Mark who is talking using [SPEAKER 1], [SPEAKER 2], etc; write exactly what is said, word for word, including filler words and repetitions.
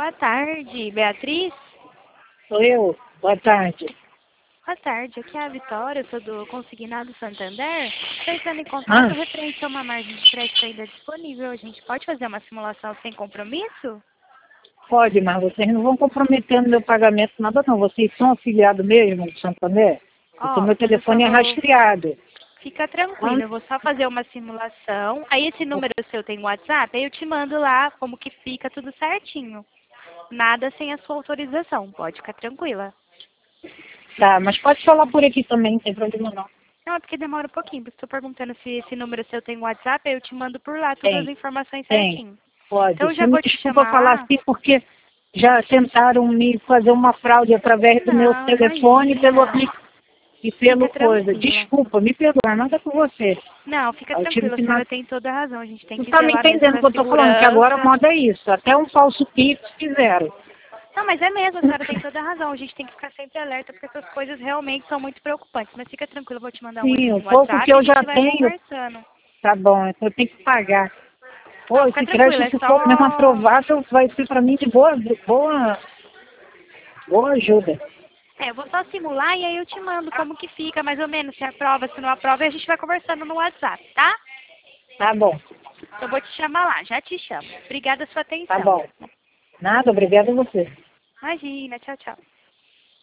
[SPEAKER 1] Boa tarde, Beatriz.
[SPEAKER 2] Sou eu. Boa tarde.
[SPEAKER 1] Boa tarde, aqui é a Vitória, eu sou do Consignado Santander. Estou entrando em contato
[SPEAKER 2] Ah,
[SPEAKER 1] referente a uma margem de crédito ainda disponível. A gente pode fazer uma simulação sem compromisso?
[SPEAKER 2] pode, mas vocês não vão comprometendo meu pagamento nada não. Vocês são afiliados mesmo do Santander? Porque
[SPEAKER 1] Ó,
[SPEAKER 2] meu
[SPEAKER 1] eu só
[SPEAKER 2] telefone é
[SPEAKER 1] vou...
[SPEAKER 2] rastreado.
[SPEAKER 1] Fica tranquilo,
[SPEAKER 2] Quando...
[SPEAKER 1] eu vou só fazer uma simulação. Aí esse número seu tem WhatsApp, aí eu te mando lá como que fica tudo certinho. Nada sem a sua autorização, pode ficar tranquila.
[SPEAKER 2] Tá, mas pode falar por aqui também, não tem problema não.
[SPEAKER 1] Não, é porque demora um pouquinho. Estou perguntando se esse número seu tem WhatsApp, aí eu te mando por lá todas as
[SPEAKER 2] Tem,
[SPEAKER 1] informações
[SPEAKER 2] tem,
[SPEAKER 1] certinho.
[SPEAKER 2] pode.
[SPEAKER 1] Então eu
[SPEAKER 2] Você
[SPEAKER 1] já
[SPEAKER 2] me
[SPEAKER 1] vou te
[SPEAKER 2] desculpa
[SPEAKER 1] chamar
[SPEAKER 2] falar
[SPEAKER 1] lá.
[SPEAKER 2] assim porque já tentaram me fazer uma fraude através do meu
[SPEAKER 1] Não,
[SPEAKER 2] telefone pelo
[SPEAKER 1] imagina.
[SPEAKER 2] aplicativo. E
[SPEAKER 1] Fica
[SPEAKER 2] pelo coisa.
[SPEAKER 1] tranquila.
[SPEAKER 2] Desculpa, me perdoa, nada com você.
[SPEAKER 1] Não, fica
[SPEAKER 2] Eu tive
[SPEAKER 1] tranquila, a
[SPEAKER 2] que na...
[SPEAKER 1] senhora tem toda a razão. A gente tem
[SPEAKER 2] Não
[SPEAKER 1] que
[SPEAKER 2] tá me
[SPEAKER 1] zelar mesmo
[SPEAKER 2] entendendo o
[SPEAKER 1] da
[SPEAKER 2] que eu tô falando, que agora a
[SPEAKER 1] segurança.
[SPEAKER 2] moda é isso. Até um falso Pix fizeram.
[SPEAKER 1] Não, mas é mesmo, a senhora tem toda a razão. A gente tem que ficar sempre alerta, porque essas coisas realmente são muito preocupantes. Mas fica tranquila, eu vou te mandar um
[SPEAKER 2] Sim,
[SPEAKER 1] oizinho
[SPEAKER 2] o
[SPEAKER 1] no
[SPEAKER 2] pouco
[SPEAKER 1] WhatsApp
[SPEAKER 2] que
[SPEAKER 1] e a
[SPEAKER 2] eu já
[SPEAKER 1] gente vai
[SPEAKER 2] tenho,
[SPEAKER 1] conversando.
[SPEAKER 2] tá bom, então eu tenho que pagar. Pô,
[SPEAKER 1] Não, fica
[SPEAKER 2] esse
[SPEAKER 1] tranquila,
[SPEAKER 2] crédito,
[SPEAKER 1] é
[SPEAKER 2] se for mesmo
[SPEAKER 1] só...
[SPEAKER 2] aprovável, vai ser pra mim de boa, de boa, boa ajuda.
[SPEAKER 1] É, eu vou só simular e aí eu te mando como que fica, mais ou menos, se aprova, se não aprova, e a gente vai conversando no WhatsApp, tá?
[SPEAKER 2] Tá bom,
[SPEAKER 1] Eu vou te chamar lá, já te chamo. Obrigada pela sua
[SPEAKER 2] tá
[SPEAKER 1] atenção.
[SPEAKER 2] bom. Nada, obrigada a você.
[SPEAKER 1] Imagina, tchau, tchau.